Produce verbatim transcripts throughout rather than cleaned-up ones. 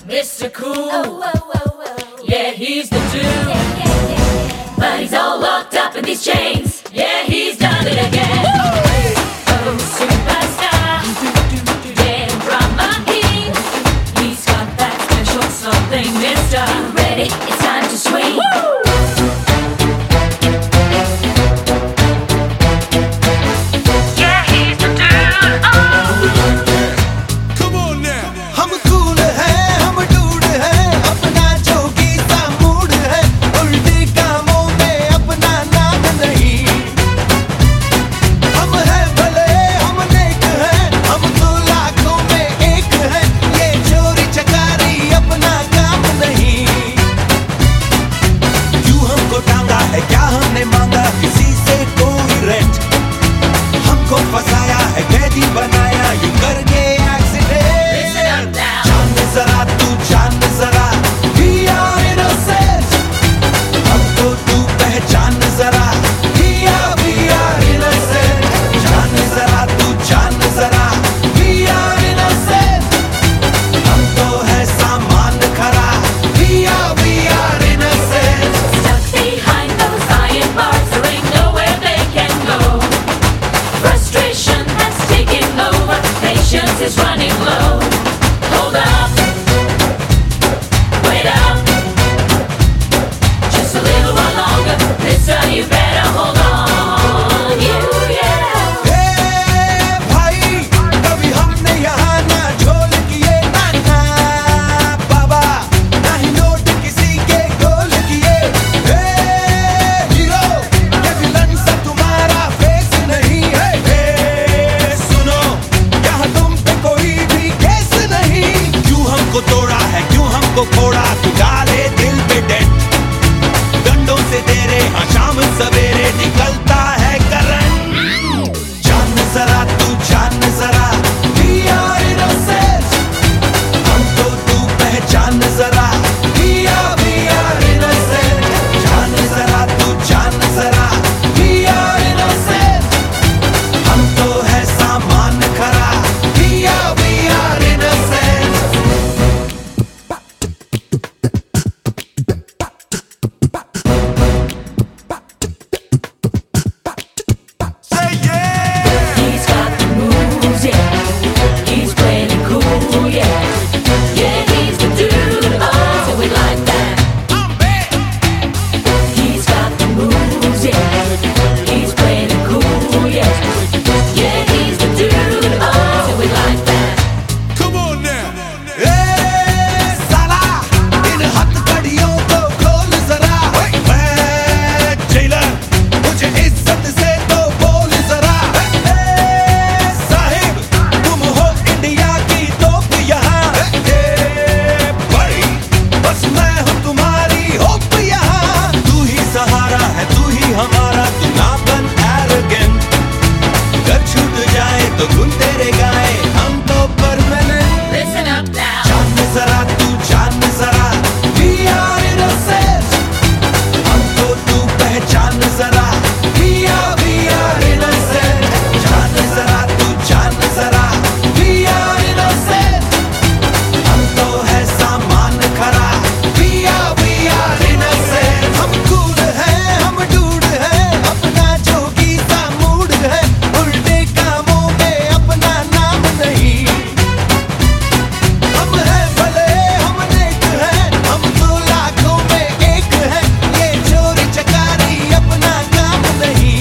Mister Cool. Oh, whoa, whoa, whoa. Yeah, he's the dude. Yeah, yeah, yeah, yeah. But he's all locked up in these chains. Yeah, he's done it again. Oh, superstar. Yeah, drama king. He's got that special something, mister. You ready? It's time to swing. Woo! Yeah, he's the dude. Oh. Come on now. हम cool हैं, हम dude हैं, अपना जोगी सा mood है, उल्टे कामों में अपना नाम नहीं। हम हैं भले, हम नेक हैं, हम तो लाखों में एक हैं, ये चोरी चकारी अपना काम नहीं। क्यों हमको टांगा है, क्या हमने मांगा किसी से कोई रेंट? हमको फंसाया है, कैदी बनाया, ये करके Listen up now. जान जरा तू जान जरा we are innocent हमको तू पहचान जरा we are we are innocent जान जरा तू जान जरा we are innocent हम तो है सामान खरा we are we are innocent Stuck behind those iron bars, there ain't nowhere they can go. Frustration has taken over, patience is running low. Hold up, wait up, just a little while longer. Mister, you better hold on. You, yeah. ए भाई कभी हमने यहाँ ना झोल किए ना ना बाबा ना ही नोट किसी के गोल किए ए हीरो ये विलन सा तुम्हारा फेस नहीं है ए सुनो यहाँ तुम पे कोई भी केस नहीं क्यों हमको तोड़ा है क्यों हमको फोड़ा तू डाले दिल पे डेंट डंडों से तेरे हाँ शाम सवेरे निकलता है करंट जान जरा तू जान जरा we are innocent हमको तू पहचान जरा we are we are innocent जान जरा तू जान जरा we are innocent हम तो है सामान खरा we are we are innocent say yeah He's got the moves, yeah. He's playing cool, yeah. Yeah, he's the dude. Oh, so we like that. I'm back He's got the moves, yeah. He's playing it cool, yeah. Yeah, he's the dude. Oh, so we like that. Come on now. ए साला इन हथकड़ियों को खोल जरा मैं jailer मुझे इज्जत से तो बोल जरा ए साहिब तुम हो इंडिया की तोप यहाँ ए भाई बस मैं हूँ तुम्हारी होप यहाँ तू ही सहारा है तू ही हमारा तू ना बन एरोगेंट घर छूट जाए तो धुन तेरे गाए हम तो परमानेंट Listen up now. जान जरा तू जान जरा we are innocent हमको तू पहचान जरा we are we are innocent जान जरा तू जान जरा we are innocent हम तो है सामान खरा we are we are innocent हम cool हैं हम dude हैं अपना जोगी सा mood है उल्टे कामों में अपना नाम नहीं हम हैं भले हम नेक हैं हम तो लाखों में एक हैं ये चोरी चकारी अपना काम नहीं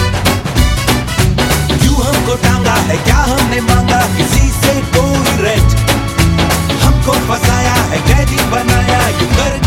क्यों हमको टांगा है क्या हमने मांगा किसी से कोई रेंट हमको फंसाया है कैदी बनाया ये कर